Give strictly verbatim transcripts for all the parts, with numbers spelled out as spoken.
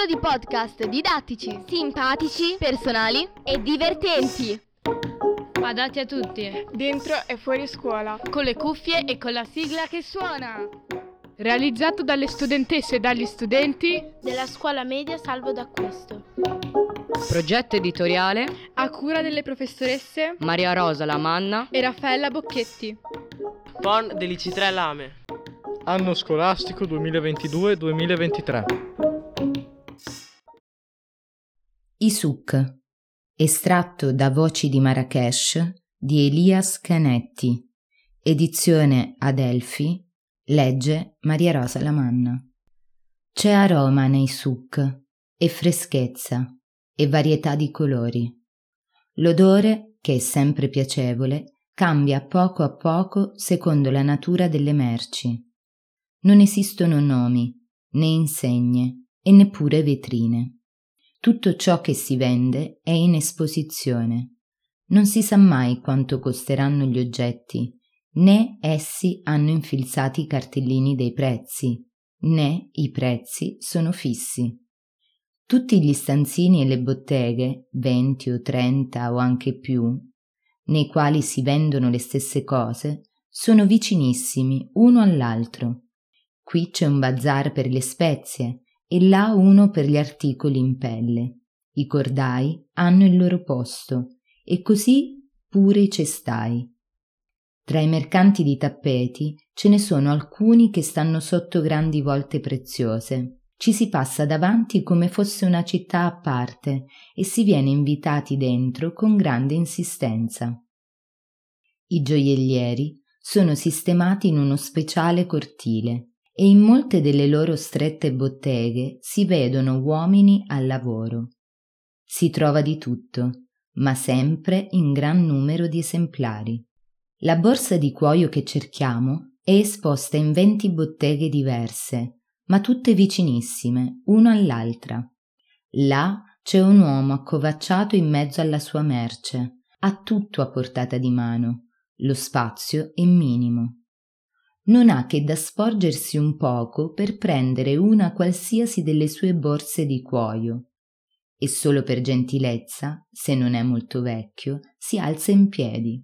ciclo di podcast didattici, simpatici, personali e divertenti. Adatti a tutti, dentro e fuori scuola, con le cuffie e con la sigla che suona. Realizzato dalle studentesse e dagli studenti della scuola media Salvo d'Acquisto. Progetto editoriale a cura delle professoresse Maria Rosa Lamanna e Raffaella Bocchetti. P O N dell'I C tre Lame. Anno scolastico duemilaventidue duemilaventitré. Isuk, estratto da Voci di Marrakesh di Elias Canetti, edizione Adelphi, legge Maria Rosa Lamanna. C'è aroma nei suk e freschezza e varietà di colori. L'odore, che è sempre piacevole, cambia poco a poco secondo la natura delle merci. Non esistono nomi, né insegne e neppure vetrine. Tutto ciò che si vende è in esposizione. Non si sa mai quanto costeranno gli oggetti, né essi hanno infilzati i cartellini dei prezzi, né i prezzi sono fissi. Tutti gli stanzini e le botteghe, venti o trenta o anche più, nei quali si vendono le stesse cose, sono vicinissimi uno all'altro. Qui c'è un bazar per le spezie e là uno per gli articoli in pelle. I cordai hanno il loro posto e così pure i cestai. Tra i mercanti di tappeti ce ne sono alcuni che stanno sotto grandi volte preziose. Ci si passa davanti come fosse una città a parte e si viene invitati dentro con grande insistenza. I gioiellieri sono sistemati in uno speciale cortile e in molte delle loro strette botteghe si vedono uomini al lavoro. Si trova di tutto, ma sempre in gran numero di esemplari. La borsa di cuoio che cerchiamo è esposta in venti botteghe diverse, ma tutte vicinissime, una all'altra. Là c'è un uomo accovacciato in mezzo alla sua merce, ha tutto a portata di mano, lo spazio è minimo. Non ha che da sporgersi un poco per prendere una qualsiasi delle sue borse di cuoio e solo per gentilezza, se non è molto vecchio, si alza in piedi.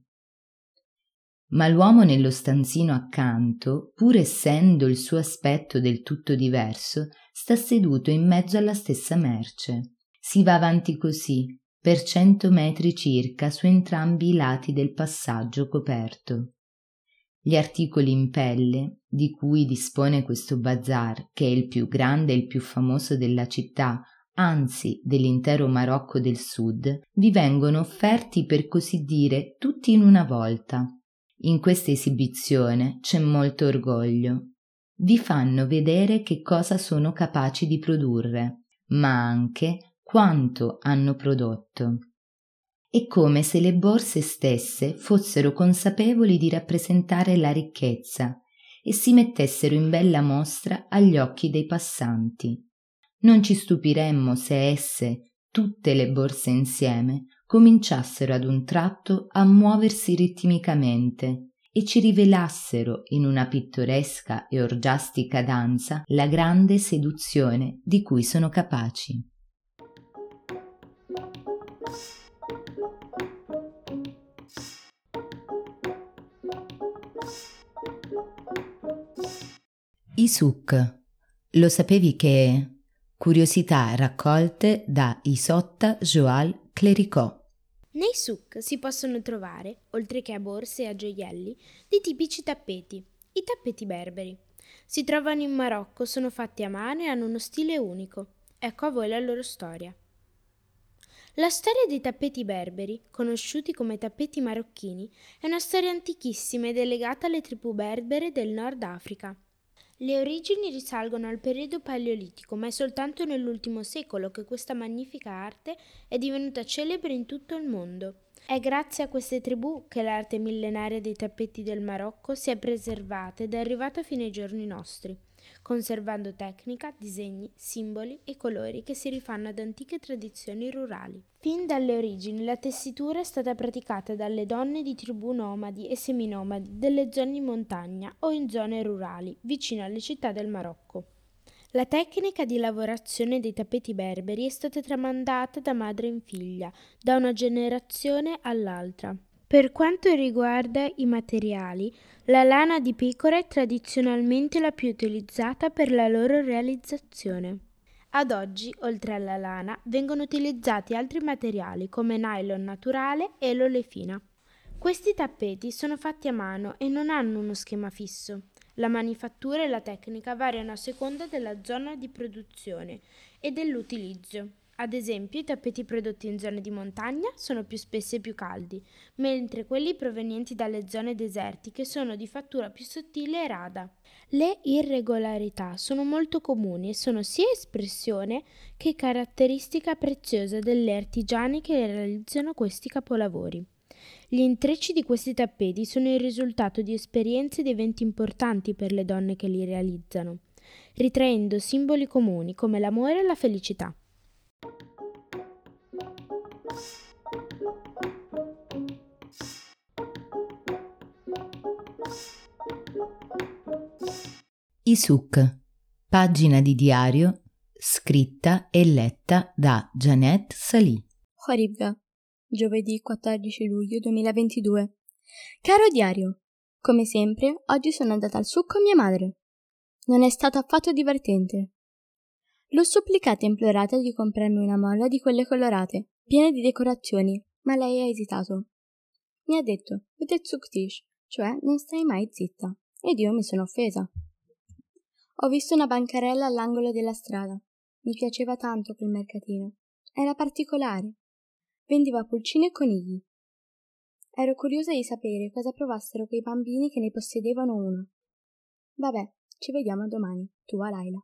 Ma l'uomo nello stanzino accanto, pur essendo il suo aspetto del tutto diverso, sta seduto in mezzo alla stessa merce. Si va avanti così, per cento metri circa su entrambi i lati del passaggio coperto. Gli articoli in pelle, di cui dispone questo bazar, che è il più grande e il più famoso della città, anzi dell'intero Marocco del Sud, vi vengono offerti per così dire tutti in una volta. In questa esibizione c'è molto orgoglio. Vi fanno vedere che cosa sono capaci di produrre, ma anche quanto hanno prodotto. È come se le borse stesse fossero consapevoli di rappresentare la ricchezza e si mettessero in bella mostra agli occhi dei passanti. Non ci stupiremmo se esse, tutte le borse insieme, cominciassero ad un tratto a muoversi ritmicamente e ci rivelassero in una pittoresca e orgiastica danza la grande seduzione di cui sono capaci. Isuk, lo sapevi che... Curiosità raccolte da Isotta Joal Clericot. Nei souk si possono trovare, oltre che a borse e a gioielli, dei tipici tappeti, i tappeti berberi. Si trovano in Marocco, sono fatti a mano e hanno uno stile unico. Ecco a voi la loro storia. La storia dei tappeti berberi, conosciuti come tappeti marocchini, è una storia antichissima ed è legata alle tribù berbere del Nord Africa. Le origini risalgono al periodo paleolitico, ma è soltanto nell'ultimo secolo che questa magnifica arte è divenuta celebre in tutto il mondo. È grazie a queste tribù che l'arte millenaria dei tappeti del Marocco si è preservata ed è arrivata fino ai giorni nostri, conservando tecnica, disegni, simboli e colori che si rifanno ad antiche tradizioni rurali. Fin dalle origini la tessitura è stata praticata dalle donne di tribù nomadi e seminomadi delle zone in montagna o in zone rurali, vicino alle città del Marocco. La tecnica di lavorazione dei tappeti berberi è stata tramandata da madre in figlia, da una generazione all'altra. Per quanto riguarda i materiali, la lana di pecora è tradizionalmente la più utilizzata per la loro realizzazione. Ad oggi, oltre alla lana, vengono utilizzati altri materiali come nylon naturale e l'olefina. Questi tappeti sono fatti a mano e non hanno uno schema fisso. La manifattura e la tecnica variano a seconda della zona di produzione e dell'utilizzo. Ad esempio, i tappeti prodotti in zone di montagna sono più spessi e più caldi, mentre quelli provenienti dalle zone desertiche sono di fattura più sottile e rada. Le irregolarità sono molto comuni e sono sia espressione che caratteristica preziosa delle artigiani che realizzano questi capolavori. Gli intrecci di questi tappeti sono il risultato di esperienze ed eventi importanti per le donne che li realizzano, ritraendo simboli comuni come l'amore e la felicità. I Suk, pagina di diario scritta e letta da Janet Salì. Horibga, giovedì quattordici luglio duemilaventidue. Caro diario, come sempre, oggi sono andata al Suk con mia madre. Non è stato affatto divertente. L'ho supplicata e implorata di comprarmi una molla di quelle colorate, piene di decorazioni, ma lei ha esitato. Mi ha detto, vedete Suktish, cioè non stai mai zitta, ed io mi sono offesa. Ho visto una bancarella all'angolo della strada. Mi piaceva tanto quel mercatino. Era particolare. Vendeva pulcini e conigli. Ero curiosa di sapere cosa provassero quei bambini che ne possedevano uno. Vabbè, ci vediamo domani. Tua Laila.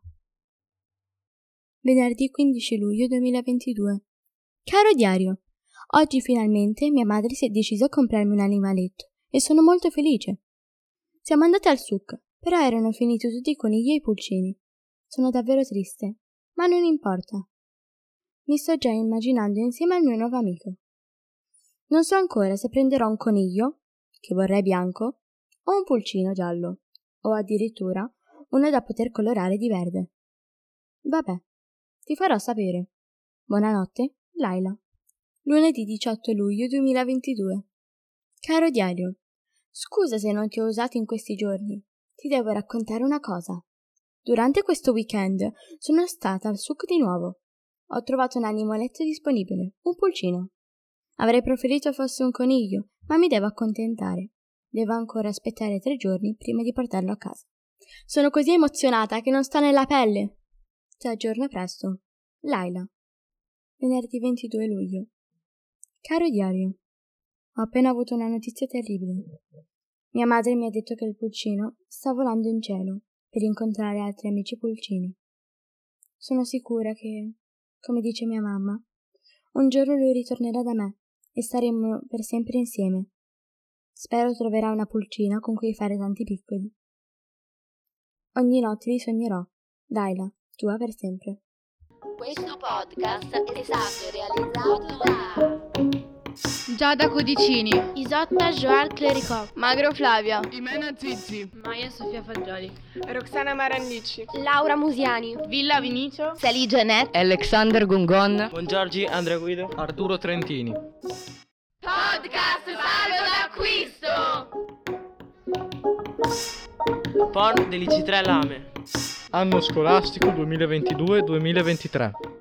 Venerdì quindici luglio duemilaventidue. Caro diario, oggi finalmente mia madre si è decisa a comprarmi un animaletto e sono molto felice. Siamo andate al Suk, però erano finiti tutti i conigli e i pulcini. Sono davvero triste, ma non importa. Mi sto già immaginando insieme al mio nuovo amico. Non so ancora se prenderò un coniglio, che vorrei bianco, o un pulcino giallo, o addirittura uno da poter colorare di verde. Vabbè, ti farò sapere. Buonanotte, Laila. Lunedì diciotto luglio duemilaventidue. Caro diario, scusa se non ti ho usato in questi giorni. Ti devo raccontare una cosa. Durante questo weekend sono stata al Suk di nuovo. Ho trovato un animaletto disponibile, un pulcino. Avrei preferito fosse un coniglio, ma mi devo accontentare. Devo ancora aspettare tre giorni prima di portarlo a casa. Sono così emozionata che non sto nella pelle. Ti aggiorno presto. Laila. Venerdì ventidue luglio. Caro diario, ho appena avuto una notizia terribile. Mia madre mi ha detto che il pulcino sta volando in cielo per incontrare altri amici pulcini. Sono sicura che, come dice mia mamma, un giorno lui ritornerà da me e staremo per sempre insieme. Spero troverà una pulcina con cui fare tanti piccoli. Ogni notte li sognerò. Laila, tua per sempre. Questo podcast è stato realizzato da Giada Codicini, Isotta Joal Clericò, Magro Flavia, Imena Zizi, Maia Sofia Fagioli, Roxana Marandici, Laura Musiani, Villa Vinicio, Sally Janet, Alexander Gungon, Buongiorgi Andrea Guido, Arturo Trentini. Podcast salvo d'acquisto. P O N dell'I C tre Lame. Anno scolastico duemilaventidue duemilaventitré.